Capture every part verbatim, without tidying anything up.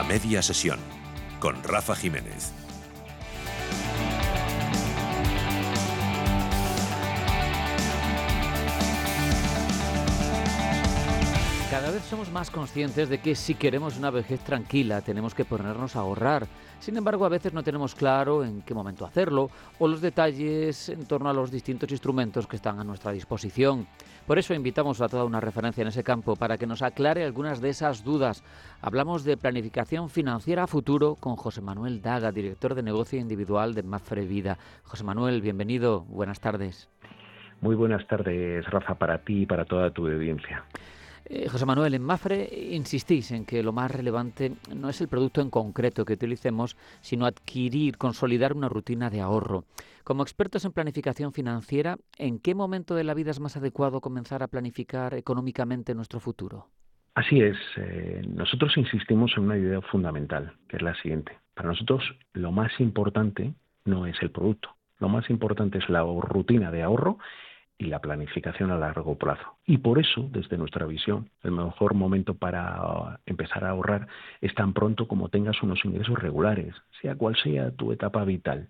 A media sesión, con Rafa Jiménez. Cada vez somos más conscientes de que si queremos una vejez tranquila tenemos que ponernos a ahorrar. Sin embargo, a veces no tenemos claro en qué momento hacerlo o los detalles en torno a los distintos instrumentos que están a nuestra disposición. Por eso invitamos a toda una referencia en ese campo para que nos aclare algunas de esas dudas. Hablamos de planificación financiera a futuro con José Manuel Daga, director de negocio individual de Mapfre Vida. José Manuel, bienvenido. Buenas tardes. Muy buenas tardes, Rafa, para ti y para toda tu audiencia. Eh, José Manuel, en Mapfre insistís en que lo más relevante no es el producto en concreto que utilicemos, sino adquirir, consolidar una rutina de ahorro. Como expertos en planificación financiera, ¿en qué momento de la vida es más adecuado comenzar a planificar económicamente nuestro futuro? Así es. Eh, nosotros insistimos en una idea fundamental, que es la siguiente. Para nosotros, lo más importante no es el producto. Lo más importante es la rutina de ahorro y la planificación a largo plazo. Y por eso, desde nuestra visión, el mejor momento para empezar a ahorrar es tan pronto como tengas unos ingresos regulares, sea cual sea tu etapa vital.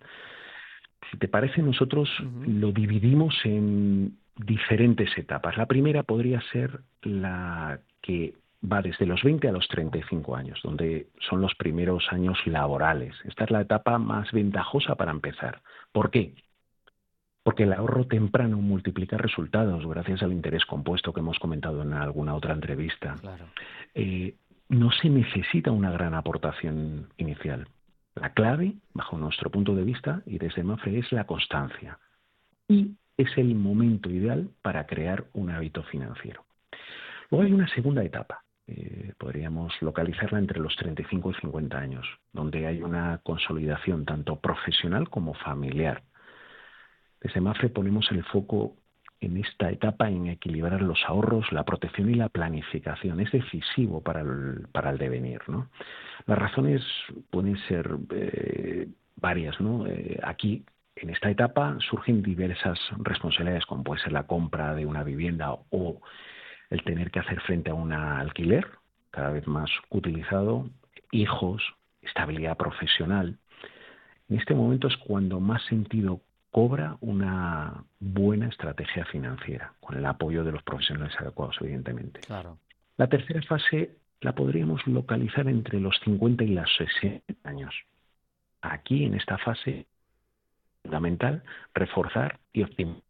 Si te parece, nosotros uh-huh. lo dividimos en diferentes etapas. La primera podría ser la que va desde los veinte a los treinta y cinco años, donde son los primeros años laborales. Esta es la etapa más ventajosa para empezar. ¿Por qué? Porque el ahorro temprano multiplica resultados gracias al interés compuesto que hemos comentado en alguna otra entrevista. Claro. Eh, no se necesita una gran aportación inicial. La clave, bajo nuestro punto de vista y desde Mapfre, es la constancia. Y es el momento ideal para crear un hábito financiero. Luego hay una segunda etapa. Eh, podríamos localizarla entre los treinta y cinco y cincuenta años, donde hay una consolidación tanto profesional como familiar. Desde Mapfre ponemos el foco en esta etapa en equilibrar los ahorros, la protección y la planificación. Es decisivo para el, para el devenir, ¿no? Las razones pueden ser eh, varias, ¿no? Eh, aquí, en esta etapa, surgen diversas responsabilidades, como puede ser la compra de una vivienda o el tener que hacer frente a un alquiler, cada vez más utilizado, hijos, estabilidad profesional. En este momento es cuando más sentido cobra una buena estrategia financiera, con el apoyo de los profesionales adecuados, evidentemente. Claro. La tercera fase la podríamos localizar entre los cincuenta y los sesenta años. Aquí, en esta fase, es fundamental reforzar y optimizar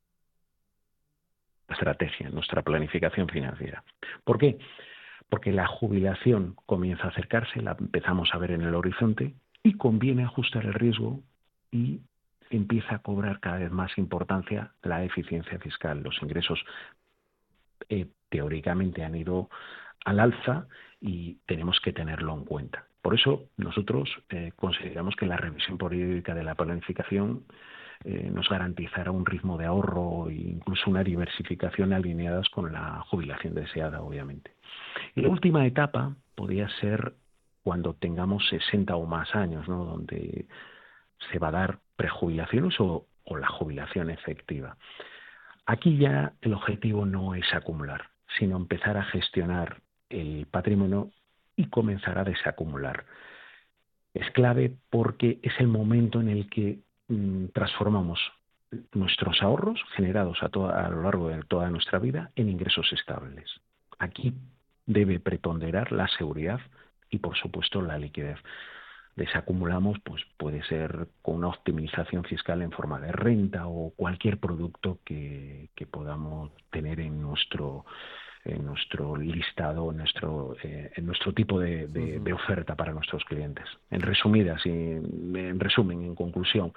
la estrategia, nuestra planificación financiera. ¿Por qué? Porque la jubilación comienza a acercarse, la empezamos a ver en el horizonte y conviene ajustar el riesgo y empieza a cobrar cada vez más importancia la eficiencia fiscal. Los ingresos eh, teóricamente han ido al alza y tenemos que tenerlo en cuenta. Por eso nosotros eh, consideramos que la revisión periódica de la planificación eh, nos garantizará un ritmo de ahorro e incluso una diversificación alineadas con la jubilación deseada, obviamente. Y la última etapa podría ser cuando tengamos sesenta o más años, ¿no? Donde se va a dar prejubilaciones o, o la jubilación efectiva. Aquí ya el objetivo no es acumular, sino empezar a gestionar el patrimonio y comenzar a desacumular. Es clave porque es el momento en el que mmm, transformamos nuestros ahorros generados a, toda, a lo largo de toda nuestra vida en ingresos estables. Aquí debe preponderar la seguridad y, por supuesto, la liquidez. Desacumulamos, pues puede ser con una optimización fiscal en forma de renta o cualquier producto que, que podamos tener en nuestro en nuestro listado, en nuestro eh, en nuestro tipo de, de, de oferta para nuestros clientes. En resumidas y en resumen, en conclusión,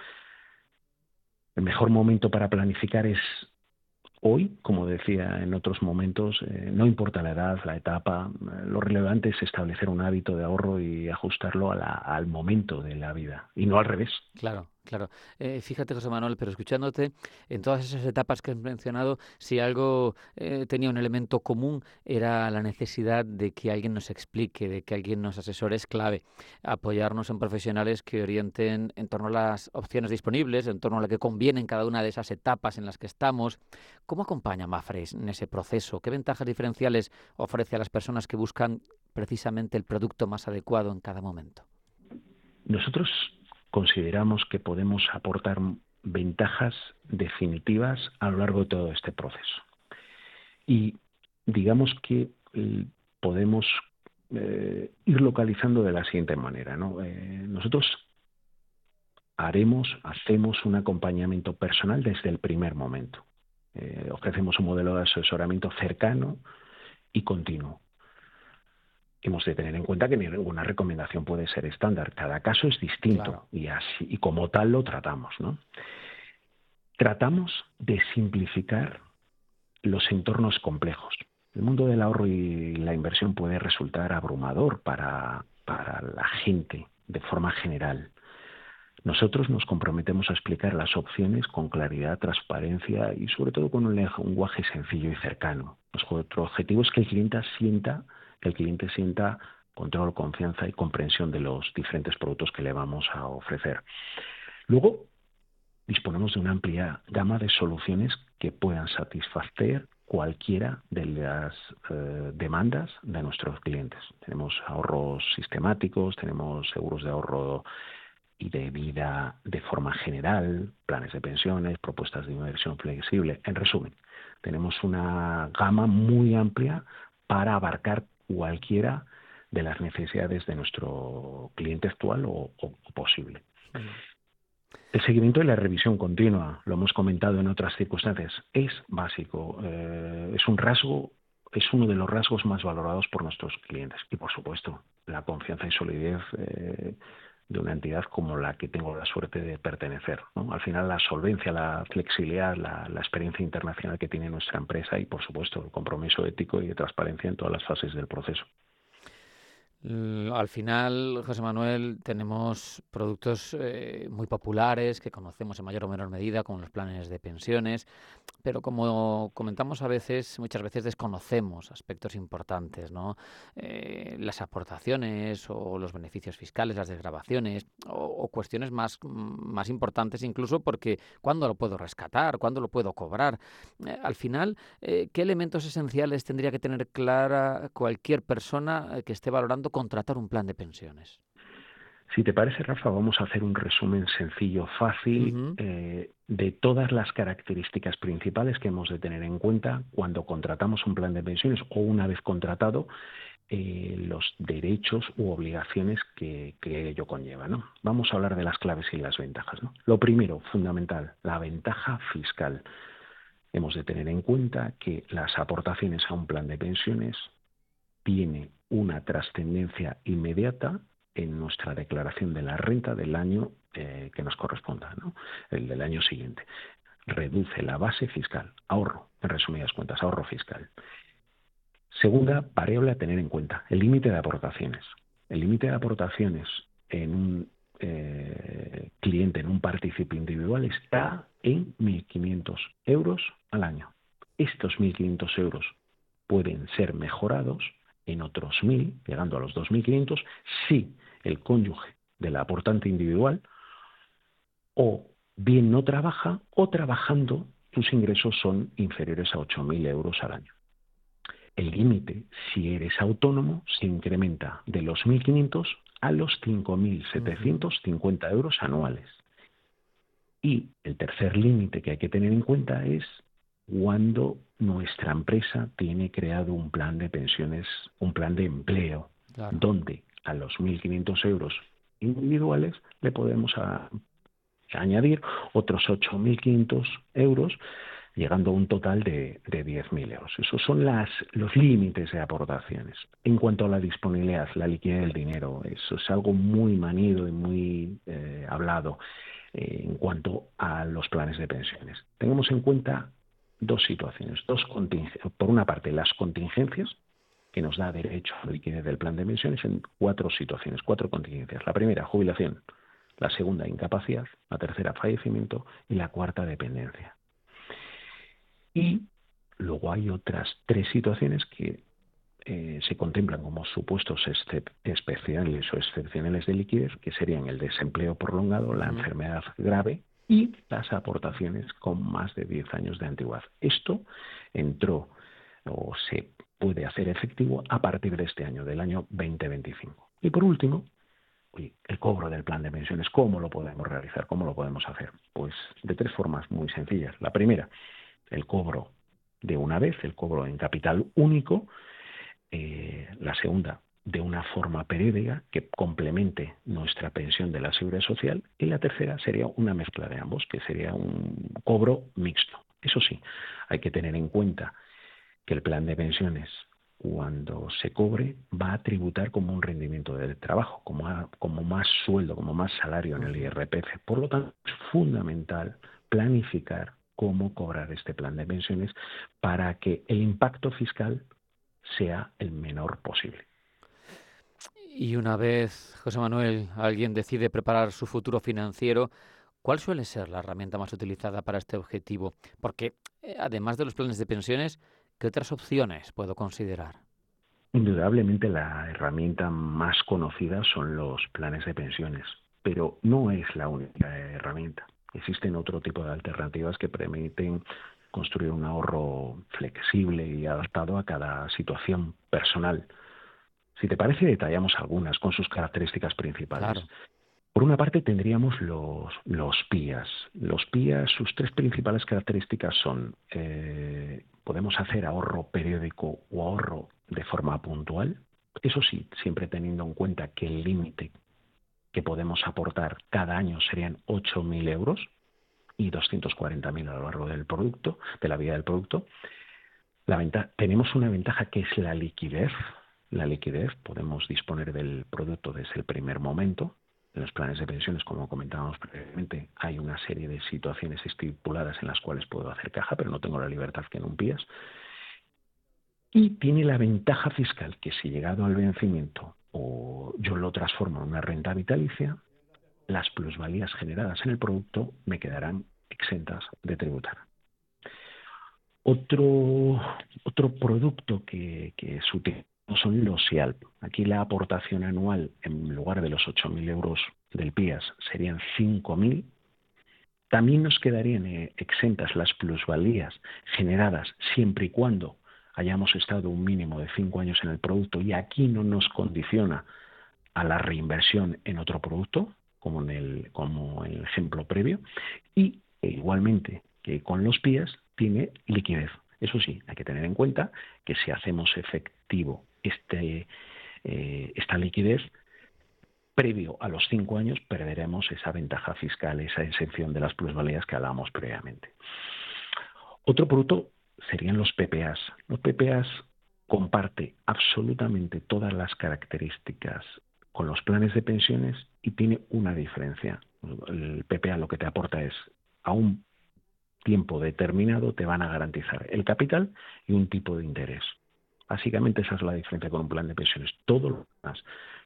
el mejor momento para planificar es hoy, como decía en otros momentos, eh, no importa la edad, la etapa, eh, lo relevante es establecer un hábito de ahorro y ajustarlo a la, al momento de la vida, y no al revés. Claro, claro. Eh, fíjate, José Manuel, pero escuchándote, en todas esas etapas que has mencionado, si algo eh, tenía un elemento común, era la necesidad de que alguien nos explique, de que alguien nos asesore. Es clave apoyarnos en profesionales que orienten en torno a las opciones disponibles, en torno a lo que conviene en cada una de esas etapas en las que estamos. ¿Cómo acompaña Mapfre en ese proceso? ¿Qué ventajas diferenciales ofrece a las personas que buscan precisamente el producto más adecuado en cada momento? Nosotros consideramos que podemos aportar ventajas definitivas a lo largo de todo este proceso. Y digamos que eh, podemos eh, ir localizando de la siguiente manera, ¿no? Eh, nosotros haremos, hacemos un acompañamiento personal desde el primer momento. Eh, ofrecemos un modelo de asesoramiento cercano y continuo. Hemos de tener en cuenta que ninguna recomendación puede ser estándar. Cada caso es distinto, claro, y así y como tal lo tratamos, ¿no? Tratamos de simplificar los entornos complejos. El mundo del ahorro y la inversión puede resultar abrumador para, para la gente de forma general. Nosotros nos comprometemos a explicar las opciones con claridad, transparencia y sobre todo con un lenguaje sencillo y cercano. Nuestro objetivo es que el cliente sienta, que el cliente sienta control, confianza y comprensión de los diferentes productos que le vamos a ofrecer. Luego, disponemos de una amplia gama de soluciones que puedan satisfacer cualquiera de las eh, demandas de nuestros clientes. Tenemos ahorros sistemáticos, tenemos seguros de ahorro y de vida de forma general, planes de pensiones, propuestas de inversión flexible. En resumen, tenemos una gama muy amplia para abarcar cualquiera de las necesidades de nuestro cliente actual o, o posible. Sí. El seguimiento y la revisión continua, lo hemos comentado en otras circunstancias, es básico, eh, es un rasgo, es uno de los rasgos más valorados por nuestros clientes. Y por supuesto, la confianza y solidez eh, de una entidad como la que tengo la suerte de pertenecer, ¿no? Al final, la solvencia, la flexibilidad, la, la experiencia internacional que tiene nuestra empresa y, por supuesto, el compromiso ético y de transparencia en todas las fases del proceso. Al final, José Manuel, tenemos productos eh, muy populares que conocemos en mayor o menor medida, como los planes de pensiones, pero como comentamos a veces, muchas veces desconocemos aspectos importantes, ¿no? Eh, las aportaciones o los beneficios fiscales, las desgravaciones o, o cuestiones más, más importantes incluso porque ¿cuándo lo puedo rescatar? ¿Cuándo lo puedo cobrar? Eh, al final, eh, ¿qué elementos esenciales tendría que tener clara cualquier persona que esté valorando contratar un plan de pensiones? Si te parece, Rafa, vamos a hacer un resumen sencillo, fácil, uh-huh. eh, de todas las características principales que hemos de tener en cuenta cuando contratamos un plan de pensiones o una vez contratado, eh, los derechos u obligaciones que, que ello conlleva, ¿no? Vamos a hablar de las claves y las ventajas, ¿no? Lo primero, fundamental, la ventaja fiscal. Hemos de tener en cuenta que las aportaciones a un plan de pensiones tiene una trascendencia inmediata en nuestra declaración de la renta del año eh, que nos corresponda, ¿no? El del año siguiente. Reduce la base fiscal, ahorro, en resumidas cuentas, ahorro fiscal. Segunda variable a tener en cuenta, el límite de aportaciones. El límite de aportaciones en un eh, cliente, en un partícipe individual, está en mil quinientos euros al año. Estos mil quinientos euros pueden ser mejorados en otros mil, llegando a los dos mil quinientos, si el cónyuge del aportante individual o bien no trabaja o trabajando tus ingresos son inferiores a ocho mil euros al año. El límite, si eres autónomo, se incrementa de los mil quinientos a los cinco mil setecientos cincuenta euros anuales. Y el tercer límite que hay que tener en cuenta es cuando nuestra empresa tiene creado un plan de pensiones, un plan de empleo, claro, donde a los mil quinientos euros individuales le podemos a, a añadir otros ocho mil quinientos euros, llegando a un total de, de diez mil euros. Esos son las, los límites de aportaciones. En cuanto a la disponibilidad, la liquidez del dinero, eso es algo muy manido y muy eh, hablado eh, en cuanto a los planes de pensiones. Tengamos en cuenta dos situaciones. Dos contingencias. Por una parte, las contingencias, que nos da derecho a la liquidez del plan de pensiones en cuatro situaciones, cuatro contingencias. La primera, jubilación. La segunda, incapacidad. La tercera, fallecimiento. Y la cuarta, dependencia. Y luego hay otras tres situaciones que eh, se contemplan como supuestos excep- especiales o excepcionales de liquidez, que serían el desempleo prolongado, la uh-huh. enfermedad grave y las aportaciones con más de diez años de antigüedad. Esto entró o se puede hacer efectivo a partir de este año, del año veinte veinticinco. Y por último, el cobro del plan de pensiones. ¿Cómo lo podemos realizar? ¿Cómo lo podemos hacer? Pues de tres formas muy sencillas. La primera, el cobro de una vez, el cobro en capital único. Eh, la segunda, de una forma periódica que complemente nuestra pensión de la Seguridad Social. Y la tercera sería una mezcla de ambos, que sería un cobro mixto. Eso sí, hay que tener en cuenta que el plan de pensiones, cuando se cobre, va a tributar como un rendimiento del trabajo, como, a, como más sueldo, como más salario en el I R P F. Por lo tanto, es fundamental planificar cómo cobrar este plan de pensiones para que el impacto fiscal sea el menor posible. Y una vez, José Manuel, alguien decide preparar su futuro financiero, ¿cuál suele ser la herramienta más utilizada para este objetivo? Porque, eh, además de los planes de pensiones, ¿qué otras opciones puedo considerar? Indudablemente la herramienta más conocida son los planes de pensiones, pero no es la única herramienta. Existen otro tipo de alternativas que permiten construir un ahorro flexible y adaptado a cada situación personal. Si te parece, detallamos algunas con sus características principales. Claro. Por una parte tendríamos los, los P I As. Los P I As, sus tres principales características son, eh, podemos hacer ahorro periódico o ahorro de forma puntual. Eso sí, siempre teniendo en cuenta que el límite que podemos aportar cada año serían ocho mil euros y doscientos cuarenta mil a lo largo del producto, de la vida del producto. La ventaja, tenemos una ventaja que es la liquidez. La liquidez, podemos disponer del producto desde el primer momento. En los planes de pensiones, como comentábamos previamente, hay una serie de situaciones estipuladas en las cuales puedo hacer caja, pero no tengo la libertad que en un P I A S. Y tiene la ventaja fiscal que si llegado al vencimiento o yo lo transformo en una renta vitalicia, las plusvalías generadas en el producto me quedarán exentas de tributar. Otro, otro producto que, que es útil son los S I A L P. Aquí la aportación anual, en lugar de los ocho mil euros del P I A S, serían cinco mil. También nos quedarían eh, exentas las plusvalías generadas siempre y cuando hayamos estado un mínimo de cinco años en el producto, y aquí no nos condiciona a la reinversión en otro producto, como en el, como en el ejemplo previo. Y eh, igualmente que con los P I A S tiene liquidez. Eso sí, hay que tener en cuenta que si hacemos efectivo este, eh, esta liquidez, previo a los cinco años perderemos esa ventaja fiscal, esa exención de las plusvalías que hablábamos previamente. Otro producto serían los P P As. Los P P As comparte absolutamente todas las características con los planes de pensiones y tiene una diferencia. El P P A lo que te aporta es a un tiempo determinado te van a garantizar el capital y un tipo de interés. Básicamente esa es la diferencia con un plan de pensiones. Todo lo demás,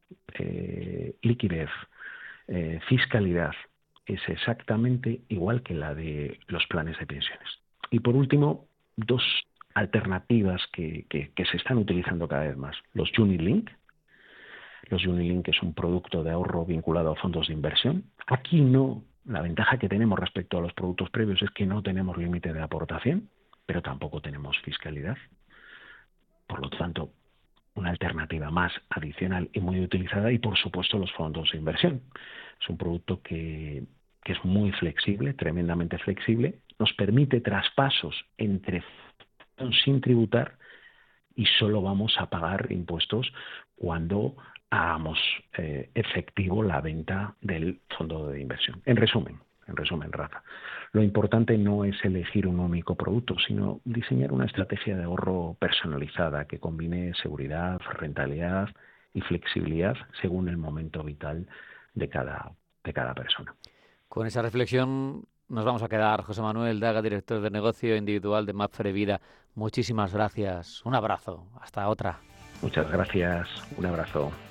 eh, liquidez, eh, fiscalidad, es exactamente igual que la de los planes de pensiones. Y por último, dos alternativas que, que, que se están utilizando cada vez más. Los Unilink. Los Unilink es un producto de ahorro vinculado a fondos de inversión. Aquí no. La ventaja que tenemos respecto a los productos previos es que no tenemos límite de aportación, pero tampoco tenemos fiscalidad. Por lo tanto, una alternativa más adicional y muy utilizada. Y por supuesto los fondos de inversión. Es un producto que, que es muy flexible, tremendamente flexible. Nos permite traspasos entre sin tributar y solo vamos a pagar impuestos cuando hagamos eh, efectivo la venta del fondo de inversión. En resumen, en resumen, Rafa, lo importante no es elegir un único producto, sino diseñar una estrategia de ahorro personalizada que combine seguridad, rentabilidad y flexibilidad según el momento vital de cada, de cada persona. Con esa reflexión nos vamos a quedar. José Manuel Daga, director de negocio individual de Mapfre Vida. Muchísimas gracias. Un abrazo. Hasta otra. Muchas gracias. Un abrazo.